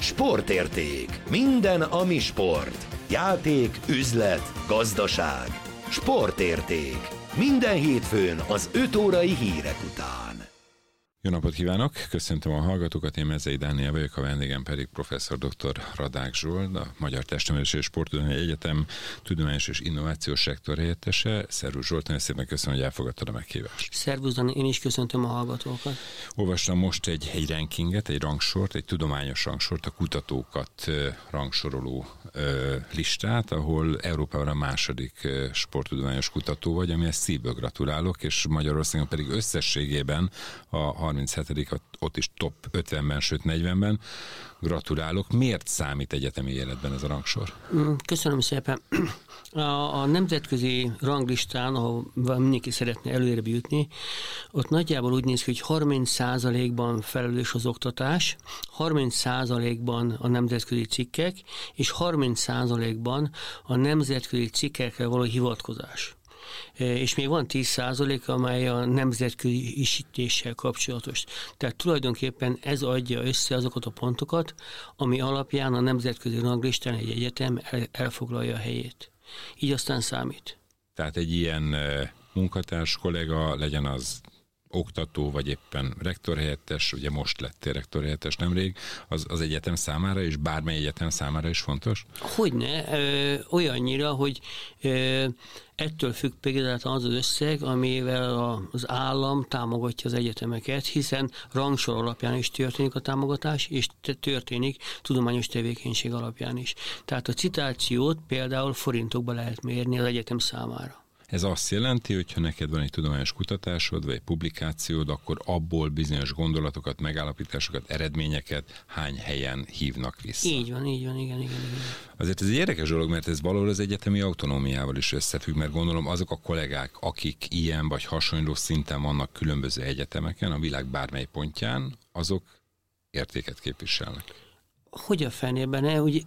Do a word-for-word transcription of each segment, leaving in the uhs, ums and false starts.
Sportérték. Minden, ami sport. Játék, üzlet, gazdaság. Sportérték. Minden hétfőn az öt órai hírek után. Jó napot kívánok! Köszöntöm a hallgatókat, én Mezei Dániel vagyok, a vendégem pedig professzor dr. Radák Zsolt, a Magyar Testnevelési és Sporttudományi Egyetem tudományos és innovációs rektor helyettese. Szervusz Zsolt, nagyon szépen köszönöm, hogy elfogadtad a meghívást. Szervusz Dani, én is köszöntöm a hallgatókat. Olvastam most egy, egy rankinget, egy rangsort, egy tudományos rangsort, a kutatókat rangsoroló listát, ahol Európában a második sporttudományos kutató vagy, amihez szívből gratulálok, és Magyarországon pedig összességében a harminchetedik ott is top ötvenben, sőt negyvenben. Gratulálok. Miért számít egyetemi életben ez a rangsor? Köszönöm szépen. A, a nemzetközi ranglistán, ahol mindenki szeretne előrébb jutni, ott nagyjából úgy néz ki, hogy harminc százalékban felelős az oktatás, harminc százalékban a nemzetközi cikkek, és harminc százalékban a nemzetközi cikkekre való hivatkozás. És még van tíz százalék, amely a nemzetközi isítéssel kapcsolatos. Tehát tulajdonképpen ez adja össze azokat a pontokat, ami alapján a nemzetközi ranglistán egy egyetem elfoglalja a helyét. Így aztán számít. Tehát egy ilyen munkatárs kollega, legyen az oktató, vagy éppen rektorhelyettes, ugye most lettél rektorhelyettes nemrég, az, az egyetem számára és bármely egyetem számára is fontos? Hogyne, ö, olyannyira, hogy ö, ettől függ például az az összeg, amivel az állam támogatja az egyetemeket, hiszen rangsor alapján is történik a támogatás, és történik tudományos tevékenység alapján is. Tehát a citációt például forintokba lehet mérni az egyetem számára. Ez azt jelenti, hogy ha neked van egy tudományos kutatásod, vagy egy publikációd, akkor abból bizonyos gondolatokat, megállapításokat, eredményeket hány helyen hívnak vissza. Így van, így van, igen, igen, igen. Azért ez egy érdekes dolog, mert ez valahol az egyetemi autonómiával is összefügg, mert gondolom azok a kollégák, akik ilyen vagy hasonló szinten vannak különböző egyetemeken, a világ bármely pontján, azok értéket képviselnek. Hogy a fenében, ne? Úgy,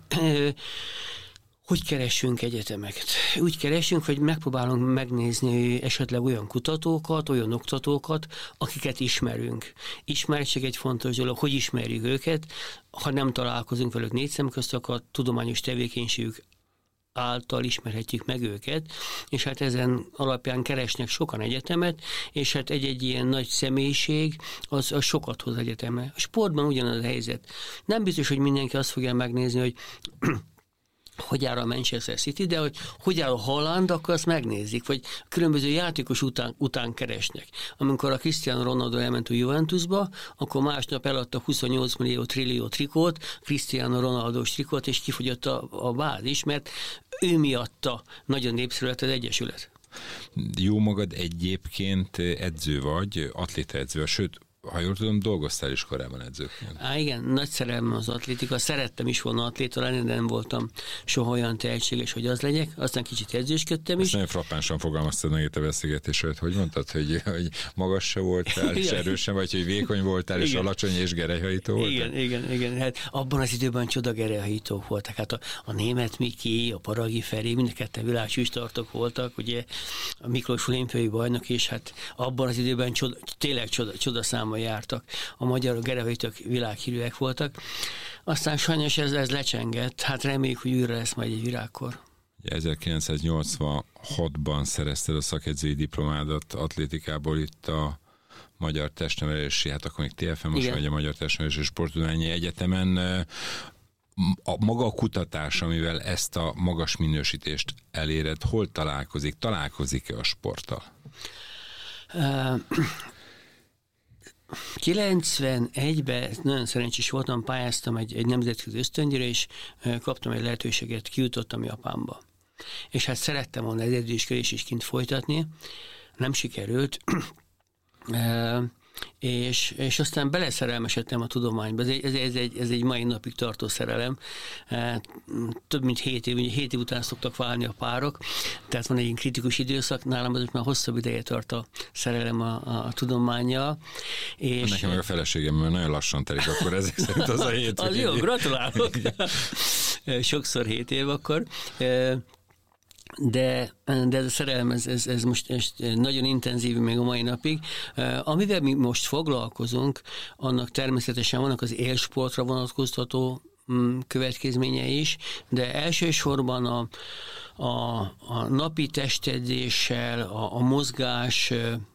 Hogy keressünk egyetemeket? Úgy keressünk, hogy megpróbálunk megnézni esetleg olyan kutatókat, olyan oktatókat, akiket ismerünk. Ismertség egy fontos dolog, hogy ismerjük őket, ha nem találkozunk velük négy szem közt, akkor a tudományos tevékenységük által ismerhetjük meg őket, és hát ezen alapján keresnek sokan egyetemet, és hát egy-egy ilyen nagy személyiség az, az sokat hoz egyetemre. A sportban ugyanaz a helyzet. Nem biztos, hogy mindenki azt fogja megnézni, hogy hogy áll a Manchester City, de hogy hogy áll a Haaland, akkor azt megnézik, vagy különböző játékos után, után keresnek. Amikor a Cristiano Ronaldo elment a Juventusba, akkor másnap eladta huszonnyolc millió trillió trikót, Cristiano Ronaldo-s trikót, és kifogyott a, a bázis, mert ő miatta nagyon népszerű lett az egyesület. Jó magad egyébként edző vagy, atlétaedző, sőt, ha jól tudom, dolgoztál is korábban edzőként. Á, igen, nagy szerelmem az atlétika, szerettem is volna atléta lenni, de nem voltam soha olyan tehetséges, hogy az legyek, aztán kicsit edzősködtem is. Ezt nagyon frappánsan fogalmaztad meg itt a beszélgetés, hogy mondtad, hogy, hogy magas se voltál, és erősen, vagy hogy vékony voltál, igen. És alacsony és gerelyhajító voltál? Igen, igen, igen. Hát abban az időben csoda gerelyhajítók voltak. Hát a, a német Miki, a Paragi Feri, mind a ketten világcsúcstartók voltak, ugye a Miklós olimpiai bajnok, és hát abban az időben csoda, tényleg csoda, csoda szám jártak. A magyar gerelyhajítók világhírűek voltak. Aztán sajnos ez, ez lecsengett. Hát reméljük, hogy újra lesz majd egy virágkor. ezerkilencszáznyolcvanhatban szerezted a szakedzői diplomádat atlétikából itt a Magyar Testnevelési, hát akkor még té ef em, most vagy a Magyar Testnevelési és Sporttudományi Egyetemen. A maga a kutatás, amivel ezt a magas minősítést eléred, hol találkozik? Találkozik-e a sporttal? Uh, kilencvenegyben nagyon szerencsés voltam, pályáztam egy, egy nemzetközi ösztöndíjra, és kaptam egy lehetőséget, kijutottam Japánba. És hát szerettem volna az edzősködést is kint folytatni, nem sikerült, és, és aztán beleszerelmesedtem a tudományba. Ez egy, ez, ez, egy, ez egy mai napig tartó szerelem. Több mint hét év, hét év után szoktak válni a párok, tehát van egy ilyen kritikus időszak, nálam az már hosszabb ideje tart a szerelem a, a tudománnyal. És nekem meg a feleségem, mert nagyon lassan telik, akkor ezek szerint az a hét. Az jó, gratulálok. Sokszor hét év akkor. De, de ez a szerelem, ez, ez, ez most ez nagyon intenzív még a mai napig. Amivel mi most foglalkozunk, annak természetesen vannak az élsportra vonatkoztató következménye is, de elsősorban a, a, a napi testedzéssel, a, a mozgás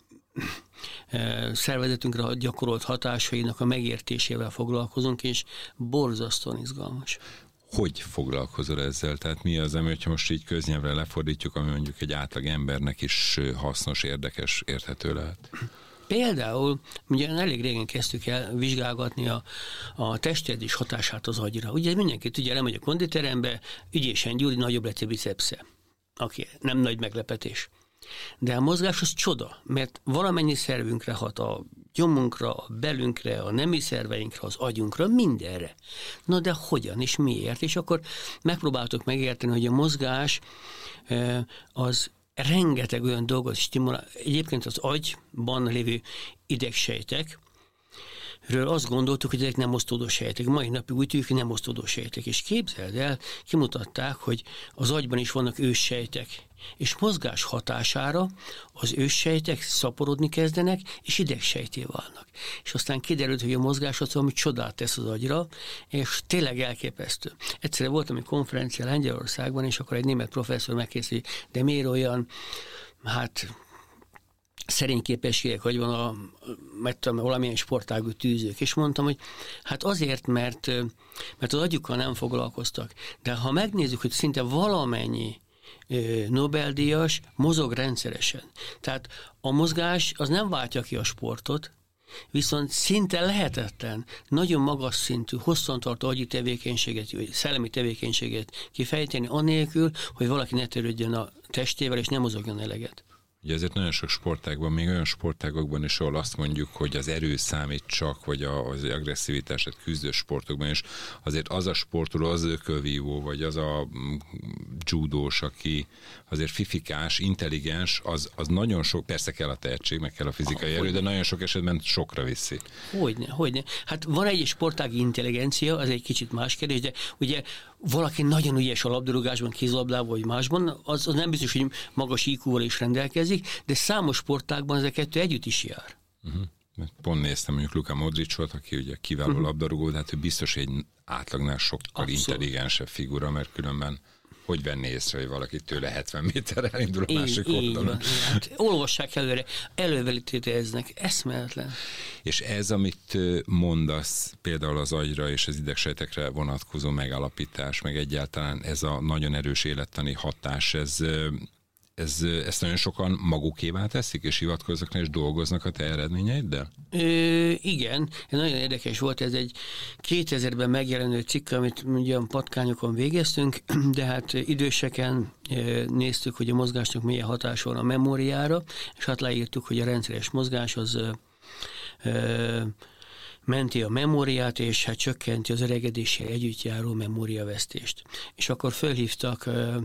szervezetünkre gyakorolt hatásainak a megértésével foglalkozunk, és borzasztóan izgalmas. Hogy foglalkozol ezzel? Tehát mi az, ami, hogyha most így köznyelvre lefordítjuk, ami mondjuk egy átlag embernek is hasznos, érdekes, érthető lehet? Például, ugye elég régen kezdtük el vizsgálgatni a, a testedzés hatását az agyra. Ugye mindenki tudja, elmegy a konditerembe, ügyésen Gyuri, nagyobb lett a bicepsze. Aki nem nagy meglepetés. De a mozgás az csoda, mert valamennyi szervünkre hat, a gyomunkra, a belünkre, a nemi szerveinkre, az agyunkra, mindenre. Na de hogyan és miért? És akkor megpróbáltuk megérteni, hogy a mozgás az rengeteg olyan dolgot stimulál. Egyébként az agyban lévő idegsejtek, ről azt gondoltuk, hogy ezek nem osztódó sejtek. Mai napig úgy tudjuk, hogy nem osztódó sejtek. És képzeld el, kimutatták, hogy az agyban is vannak őssejtek. És mozgás hatására az őssejtek szaporodni kezdenek, és idegsejté válnak. És aztán kiderült, hogy a mozgás az valami csodát tesz az agyra, és tényleg elképesztő. Egyszerűen voltam egy konferencia Lengyelországban, és akkor egy német professzor megkérdezi, de miért olyan, hát szerény képességek, hogy van a, mert tudom, valamilyen sportágú tűzők, és mondtam, hogy hát azért, mert, mert az agyukkal nem foglalkoztak. De ha megnézzük, hogy szinte valamennyi Nobel-díjas mozog rendszeresen. Tehát a mozgás az nem váltja ki a sportot, viszont szinte lehetetlen, nagyon magas szintű, hosszantartó agyi tevékenységet, vagy szellemi tevékenységet kifejteni, anélkül, hogy valaki ne törődjön a testével, és nem mozogjon eleget. Ugye ezért nagyon sok sportágban, még olyan sportágokban is, ahol azt mondjuk, hogy az erő számít csak, vagy az agresszivitását küzdő sportokban is, azért az a sportoló, az ökölvívó, vagy az a judós, aki azért fifikás, intelligens, az, az nagyon sok, persze kell a tehetség, meg kell a fizikai ah, erő, de nagyon sok esetben sokra viszi. Hogyne, hogyne. Hát van egy sportági intelligencia, az egy kicsit más kérdés, de ugye valaki nagyon ügyes a labdarúgásban, kézlabdában vagy másban, az, az nem biztos, hogy magas í kúval is rendelkezik, de számos sportágban ez a kettő együtt is jár. Uh-huh. Pont néztem, mondjuk Luka Modricot, aki ugye kiváló uh-huh. labdarúgó, de hát ő biztos egy átlagnál sokkal Abszolút. intelligensebb figura, mert különben hogy venné észre, hogy valaki tőle hetven méterre elindul a másik oldalon. Hát, olvassák előre, elővelítételeznek, eszméletlen. És ez, amit mondasz, például az agyra és az idegsejtekre vonatkozó megállapítás, meg egyáltalán ez a nagyon erős élettani hatás, ez, ez, ezt nagyon sokan magukévá teszik, és hivatkoznak és dolgoznak a te eredményeiddel? Ö, igen, nagyon érdekes volt, ez egy kétezerben megjelenő cikk, amit ugye a patkányokon végeztünk, de hát időseken néztük, hogy a mozgásnak milyen hatása van a memóriára, és hát leírtuk, hogy a rendszeres mozgás az ö, ö, menti a memóriát, és hát csökkenti az öregedéssel együtt járó memóriavesztést. És akkor fölhívtak ö,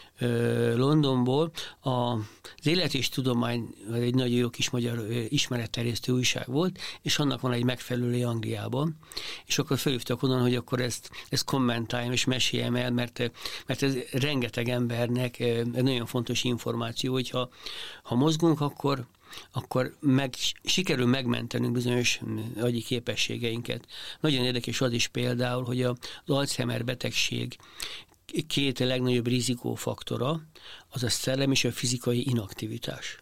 Londonból az Élet és Tudomány, egy nagyon jó kis magyar ismeretterjesztő újság volt, és annak van egy megfelelője Angliában, és akkor felhívtak onnan, hogy akkor ezt, ezt kommentáljam és meséljem el, mert, mert ez rengeteg embernek egy nagyon fontos információ, hogyha ha mozgunk, akkor akkor meg, sikerül megmentenünk bizonyos agyi képességeinket. Nagyon érdekes az is például, hogy az Alzheimer betegség két legnagyobb rizikófaktora, az a szellem és a fizikai inaktivitás.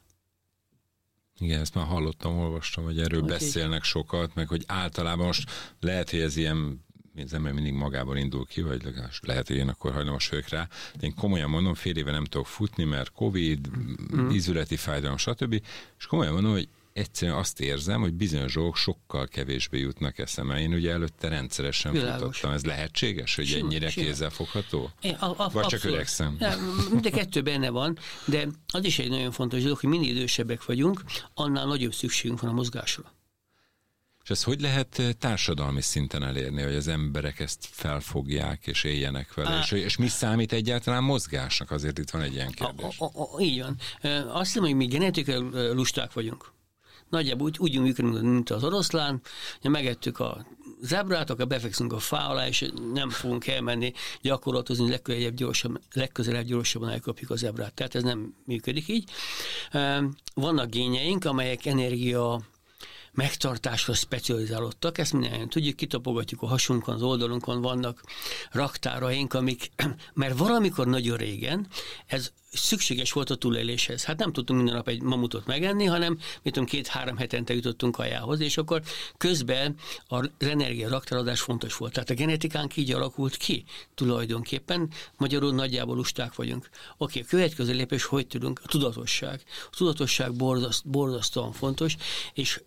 Igen, ezt már hallottam, olvastam, hogy erről okay. beszélnek sokat, meg hogy általában most lehet, hogy ez ilyen, az ember mindig magából indul ki, vagy legalábbis lehet, hogy én akkor hajlamos vagyok rá. De én komolyan mondom, fél éve nem tudok futni, mert Covid, mm. ízületi fájdalom, stb. És komolyan mondom, hogy egyszerűen azt érzem, hogy bizonyos dolgok sokkal kevésbé jutnak eszembe. Én ugye előtte rendszeresen Világos. futottam. Ez lehetséges, hogy Sima, ennyire kézzelfogható? Vagy abszolút. csak öregszem? Ja, de kettő benne van, de az is egy nagyon fontos dolog, hogy minél idősebbek vagyunk, annál nagyobb szükségünk van a mozgásra. És ezt hogy lehet társadalmi szinten elérni, hogy az emberek ezt felfogják és éljenek vele? És, és mi számít egyáltalán mozgásnak? Azért itt van egy ilyen kérdés. A, a, a, így van. Azt hiszem, hogy mi genetikai lusták vagyunk. Nagyjából úgy, úgy működünk, mint az oroszlán, megettük a zebrát, akkor befekszünk a fá alá, és nem fogunk elmenni gyakorlatozni, legközelebb gyorsabban, legközelebb gyorsabban elkapjuk a zebrát. Tehát ez nem működik így. Vannak génjeink, amelyek energia megtartásra specializálódtak, ezt mindjárt tudjuk, kitapogatjuk a hasunkon, az oldalunkon vannak raktáraink, amik, mert valamikor nagyon régen ez szükséges volt a túléléshez. Hát nem tudtunk minden nap egy mamutot megenni, hanem mit tudom, két-három hetente jutottunk kajához, és akkor közben az energia raktáradás fontos volt. Tehát a genetikánk így alakult ki tulajdonképpen, magyarul nagyjából lusták vagyunk. Oké, a következő lépés, hogy tudunk? A tudatosság. A tudatosság borzaszt, borzasztóan fontos, és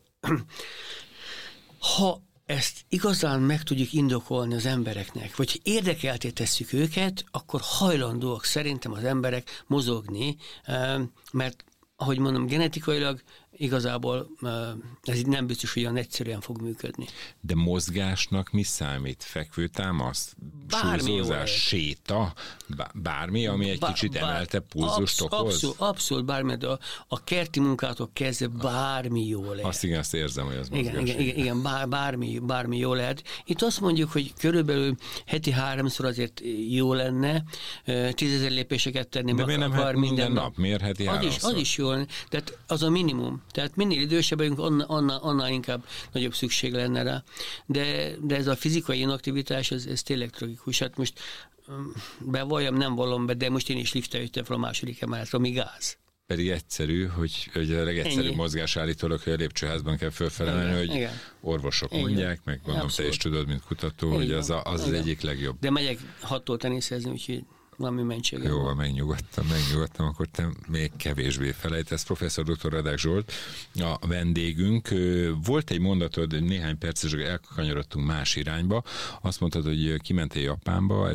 ha ezt igazán meg tudjuk indokolni az embereknek, vagy érdekelté tesszük őket, akkor hajlandóak szerintem az emberek mozogni, mert ahogy mondom, genetikailag igazából ez így nem biztos, hogy olyan egyszerűen fog működni. De mozgásnak mi számít? Fekvőtámasz? Súlyzózás? Séta? Bármi, ami egy bár, kicsit emelte pulzust okoz? Abszolút, abszolút bármi, de a, a kerti munkától kezdve bármi jó lehet. Azt igen, azt érzem, hogy az mozgás. Igen, igen, igen, igen bár, bármi, bármi jó lehet. Itt azt mondjuk, hogy körülbelül heti háromszor azért jó lenne tízezer lépéseket tenni. De miért nem hát minden nap? nap? Miért heti az háromszor? Is, az is jó lenne. Tehát az a minimum. Tehát minél idősebb vagyunk, annál, annál, annál inkább nagyobb szükség lenne rá. De, de ez a fizikai inaktivitás, ez, ez tényleg tragikus. Hát most bevalljam, nem vallom be, de most én is liftel jöttem fel a második emeletre, ami gáz. Pedig egyszerű, hogy, hogy a legegyszerűbb mozgás állítólag, hogy a lépcsőházban kell fölfele menni, hogy igen. Orvosok igen. mondják, meg gondolom te is tudod, mint kutató, igen. hogy az a, az, az egyik legjobb. De megyek hattól teniszezni, úgyhogy valami mentségem. Jó, van, megnyugodtam, megnyugodtam, akkor te még kevésbé felejtesz. Professzor doktor Radák Zsolt, a vendégünk. Volt egy mondatod, néhány percesig elkanyarodtunk más irányba. Azt mondtad, hogy kimentél Japánba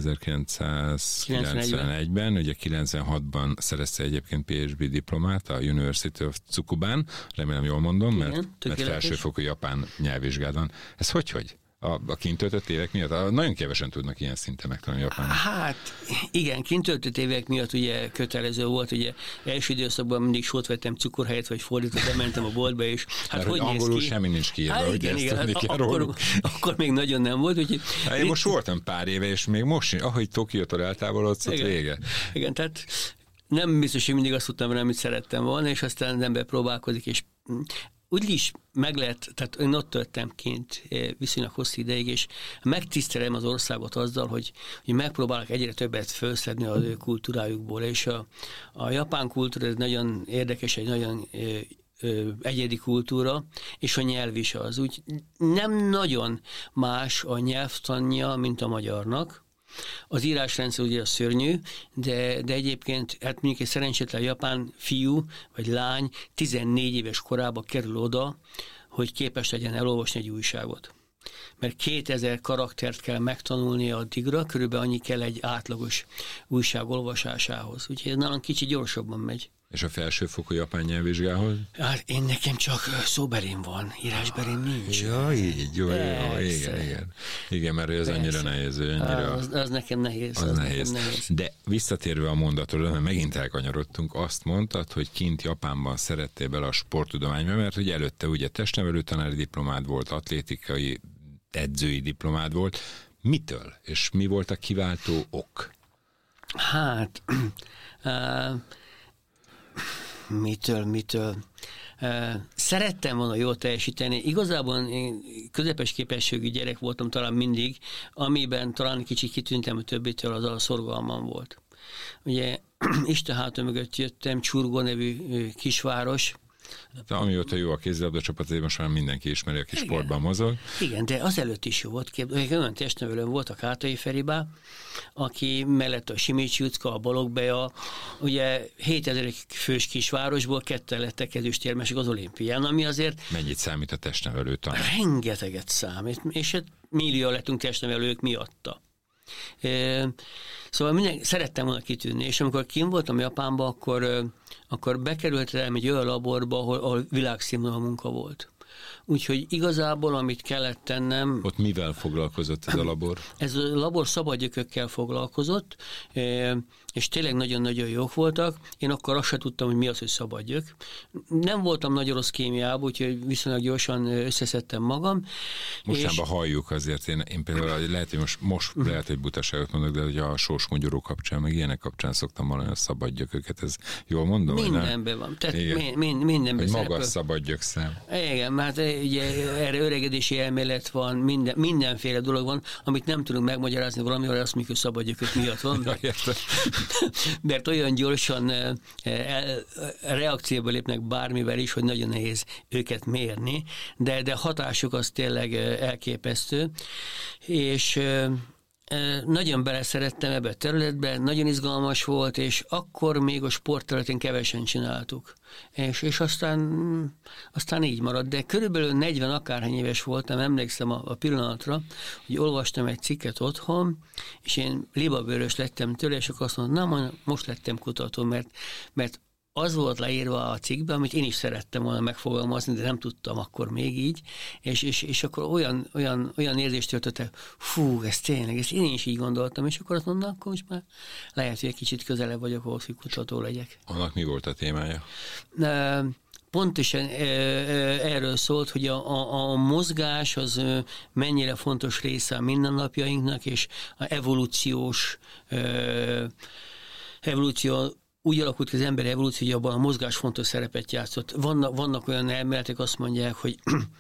ezerkilencszázkilencvenegyben, ugye kilencvenhatban szerezte egyébként PhD diplomát a University of Tsukuban, remélem jól mondom, mert, igen, mert felsőfokú japán nyelvvizsgád van. Ez hogy-hogy? A, a kint töltött évek miatt? Nagyon kevesen tudnak ilyen szinten megtanulni japánul. Hát igen, kint töltött évek miatt ugye kötelező volt, ugye első időszakban mindig sót vettem cukor helyett, vagy fordított, de mentem a boltba, és hát mert hogy angolul néz ki? Semmi nincs kiírva, hát, hogy igen, ezt igen, tudni hát, kell akkor, akkor még nagyon nem volt. Úgyhogy hát én most voltam pár éve, és még most, ahogy Tokiótól eltávolodsz, ott vége. Igen, tehát nem biztos, hogy mindig azt tudtam rá, amit szerettem volna, és aztán az ember próbálkozik, és úgy is meg lehet, tehát én ott töltem kint viszonylag hosszú ideig, és megtisztelem az országot azzal, hogy, hogy megpróbálok egyre többet felszedni az ő kultúrájukból, és a, a japán kultúra ez nagyon érdekes, egy nagyon ö, ö, egyedi kultúra, és a nyelv is az. Úgy nem nagyon más a nyelvtanja, mint a magyarnak. Az írásrendszer ugye a szörnyű, de, de egyébként hát mondjuk egy szerencsétlen japán fiú vagy lány tizennégy éves korában kerül oda, hogy képes legyen elolvasni egy újságot. Mert kétezer karaktert kell megtanulnia addigra, körülbelül annyi kell egy átlagos újság olvasásához. Úgyhogy ez nálam kicsit gyorsabban megy. És a felsőfokú japán nyelvvizsgához? Hát én nekem csak szóbelém van, írásbelém nincs. Ja, így, jó, jó, jó, igen, igen. Igen, mert ez annyira nehéz. Annyira, az, az nekem nehéz. Az, az nehéz. Nekem nehéz. De visszatérve a mondatról, mert megint elkanyarodtunk, azt mondtad, hogy kint Japánban szerettél bele a sporttudományba, mert ugye előtte ugye testnevelő tanári diplomád volt, atlétikai edzői diplomád volt. Mitől? És mi volt a kiváltó ok? Hát... Uh, Mitől, mitől? Szerettem volna jól teljesíteni. Igazából én közepes képességű gyerek voltam talán mindig, amiben talán kicsit kitűntem a többitől, az a szorgalmam volt. Ugye Isten háta mögött jöttem, Csurgó nevű kisváros. De amióta jó a kézilabda csapat, most már mindenki ismeri, aki igen. sportban mozog. Igen, de azelőtt is jó volt. Olyan testnevelőm volt a Kátai Feribá, aki mellett a Simicsi Jucka, a Balogh-Bea, ugye hétezer fős kisvárosból ketten lettek ezüstérmesek az olimpián, ami azért... Mennyit számít a testnevelő tanár? Rengeteget számít, és hát millió lettünk testnevelők miatta. E, szóval minden, szerettem volna kitűnni, és amikor kim voltam Japánban, akkor, akkor bekerültem egy olyan laborba, ahol, ahol világszínvonalú munka volt. Úgyhogy igazából, amit kellett tennem... Ott mivel foglalkozott ez a labor? Ez a labor szabadgyökökkel foglalkozott, és tényleg nagyon-nagyon jók voltak. Én akkor azt sem tudtam, hogy mi az, hogy szabadgyök. Nem voltam nagyon rossz kémiában, úgyhogy viszonylag gyorsan összeszedtem magam. Mostanában és... halljuk azért, én, én például lehet, hogy most, most lehet, hogy butaságot mondok, de hogy a sorsmogyoró kapcsán, meg ilyenek kapcsán szoktam valami a szabadgyököket, ez jól mondom? Mindenben van. Tehát minden, mindenben hogy magas szabadgyökszám. Igen, mert Hát ugye erre öregedési elmélet van, minden, mindenféle dolog van, amit nem tudunk megmagyarázni valamivel, azt mondjuk, hogy szabadgyökök miatt van. Mert, mert olyan gyorsan reakcióba lépnek bármivel is, hogy nagyon nehéz őket mérni, de, de hatásuk az tényleg elképesztő. És nagyon beleszerettem ebbe a területbe, nagyon izgalmas volt, és akkor még a sportterületén kevesen csináltuk. És, és aztán, aztán így maradt. De körülbelül negyven akárhány éves voltam, emlékszem a, a pillanatra, hogy olvastam egy cikket otthon, és én libabőrös lettem tőle, és akkor azt mondtam, na, most lettem kutató, mert, mert az volt leírva a cikkben, amit én is szerettem volna megfogalmazni, de nem tudtam akkor még így, és, és, és akkor olyan, olyan, olyan érzést töltötte, fú, ez tényleg, ezt én is így gondoltam, és akkor azt mondom, akkor most már lehet, hogy egy kicsit közelebb vagyok ahhoz, hogy kutató legyek. Annak mi volt a témája? Pontosan erről szólt, hogy a, a, a mozgás az mennyire fontos része a mindennapjainknak, és a evolúciós evolúció úgy alakult, hogy az ember evolúció, hogy abban a mozgás fontos szerepet játszott. Vannak, vannak olyan elméletek, azt mondják, hogy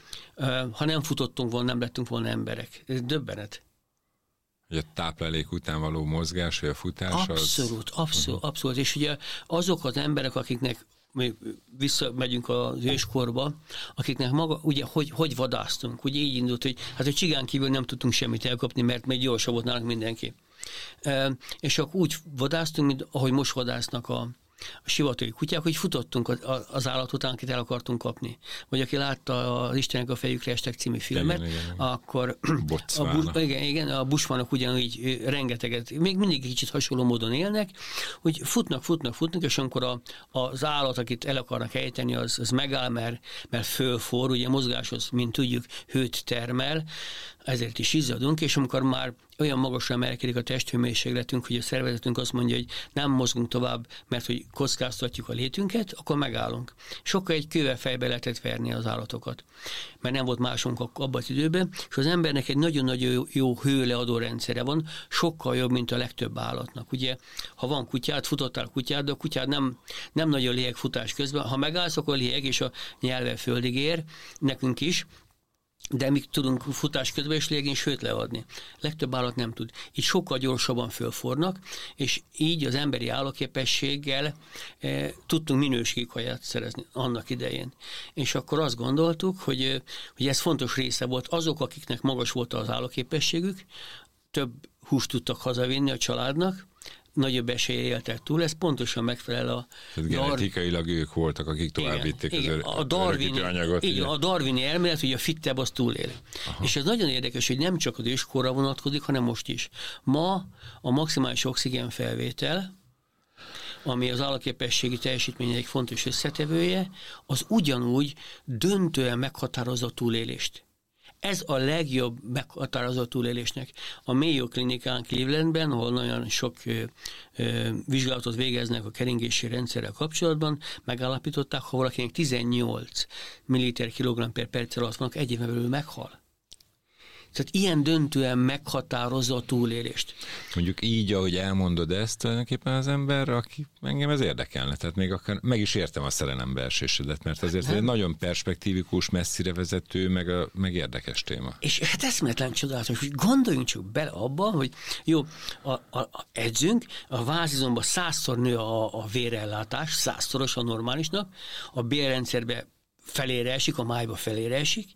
ha nem futottunk volna, nem lettünk volna emberek. Ez döbbenet. Hogy a táplálék után való mozgás, vagy a futás abszolút, az... abszolút, uh-huh. abszolút. És ugye azok az emberek, akiknek még visszamegyünk az őskorba, akiknek maga, ugye, hogy, hogy vadásztunk. Ugye így indult, hogy hát a csigán kívül nem tudtunk semmit elkapni, mert még gyorsabb volt nálunk mindenki. E, és akkor úgy vadásztunk, mint ahogy most vadásznak a, a sivatagi kutyák, hogy futottunk az, az állat után, akit el akartunk kapni. Vagy aki látta az Istenek a fejükre estek című filmet, igen, igen, akkor a, bu, igen, igen, a bushmanok ugyanúgy rengeteget, még mindig kicsit hasonló módon élnek, hogy futnak, futnak, futnak, és amikor a, az állat, akit el akarnak ejteni, az, az megáll, mert, mert fölforr, ugye mozgás az, mint tudjuk, hőt termel, ezért is izzadunk, és amikor már olyan magasra emelkedik a testhőmérsékletünk, hogy a szervezetünk azt mondja, hogy nem mozgunk tovább, mert hogy kockáztatjuk a létünket, akkor megállunk. Sokkal egy kővel fejbe lehetett verni az állatokat, mert nem volt másunk abban az időben, és az embernek egy nagyon-nagyon jó hőleadó rendszere van, sokkal jobb, mint a legtöbb állatnak. Ugye, ha van kutyád, futottál kutyád, de a kutyád nem, nem nagyon léheg futás közben, ha megállsz, akkor léheg, és a nyelve földig ér, nekünk is, de mi tudunk futás közben is légén sőt leadni. Legtöbb állat nem tud. Így sokkal gyorsabban fölfornak, és így az emberi állóképességgel e, tudtunk minőségi kaját szerezni annak idején. És akkor azt gondoltuk, hogy, hogy ez fontos része volt. Azok, akiknek magas volt az állóképességük, több húst tudtak hazavinni a családnak, nagyobb esélye éltek túl, ez pontosan megfelel a... Tehát genetikailag dar... ők voltak, akik tovább vitték az ör... a Darwini, anyagot. Igen, a Darwini elmélet, hogy a fittebb az túlél. Aha. És ez nagyon érdekes, hogy nem csak az őskorra vonatkozik, hanem most is. Ma a maximális oxigén felvétel, ami az állóképességi teljesítmény egy fontos összetevője, az ugyanúgy döntően meghatározza a túlélést. Ez a legjobb meghatározó túlélésnek. A Mayo Klinikán Clevelandben, ahol nagyon sok ö, ö, vizsgálatot végeznek a keringési rendszerrel kapcsolatban, megállapították, ha valakinek tizennyolc milliliter kilogramm per perc alatt vannak, egy éven belül meghal. Tehát ilyen döntően meghatározza a túlélést. Mondjuk így, ahogy elmondod ezt, tulajdonképpen az ember, aki engem ez érdekelne, tehát még akár meg is értem a szerelembeesésedet, mert ezért hát, egy nagyon perspektívikus, messzire vezető, meg, a, meg érdekes téma. És hát eszméletlen csodálatos, hogy gondoljunk csak bele abba, hogy jó, a, a, a edzünk, a vázizomban százszor nő a, a vérellátás, százszoros a normálisnak, a bélrendszerbe felére esik, a májba felére esik,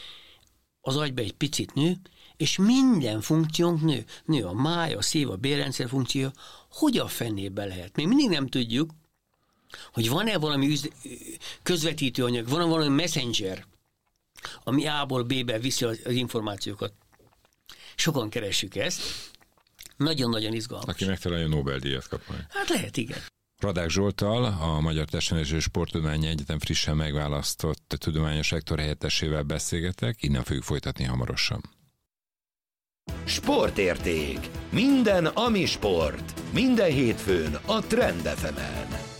az agyba egy picit nő, és minden funkciónk nő. Nő a máj, a szív, a bélrendszer funkció. Hogy a fennébe lehet? Még mindig nem tudjuk, hogy van-e valami üz- közvetítő anyag, van-e valami messenger, ami A-ból B-be viszi az, az információkat. Sokan keressük ezt. Nagyon-nagyon izgalmas. Aki megtalálja, Nobel-díjat kap majd. Hát lehet, igen. Radák Zsolttal, a Magyar Testnevelési és Sporttudományi Egyetem frissen megválasztott tudományos rektor helyettesével beszélgetek, innen fogjuk folytatni hamarosan. Sportérték. Minden, ami sport. Minden hétfőn a Trend ef emen.